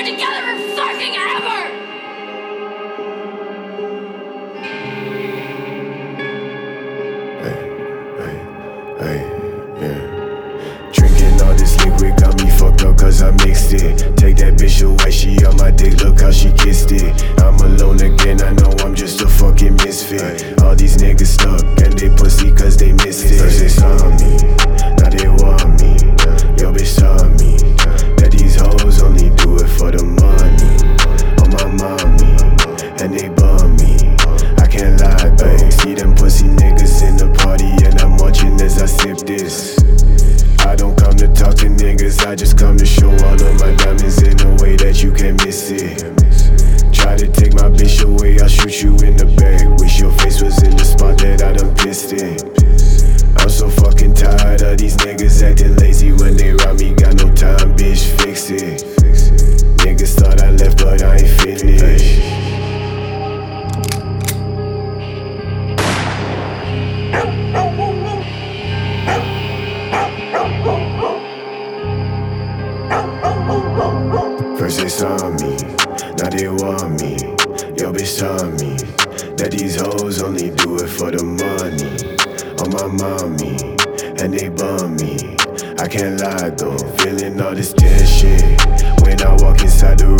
together fucking ever! Hey, yeah. Drinking all this liquid got me fucked up cause I mixed it. Take that bitch away, she on my dick, look how she kissed it. I'm alone again, I know I'm just a fucking misfit. All these niggas stuck and they pussy cause they missed it. First they saw me, now they want me. Yo bitch saw me, that these hoes only do it for the money. On my mommy, and they bum me. I can't lie though, see them pussy niggas in the party and I'm watching as I sip this. I don't come to talk to niggas, I just come to show all of my diamonds in a way that you can't miss it. Try to take my bitch away, I'll shoot you in the back. Wish your face was in the spot that I done pissed in. I'm so fucking tired of these niggas acting lazy when they rob me. Got no time, bitch, fix it. Niggas thought I left, but I ain't finished. First they saw me, now they want me. Yo bitch saw me, that these hoes only do it for the money. On my mommy, and they bum me. I can't lie though, feeling all this tension when I walk inside the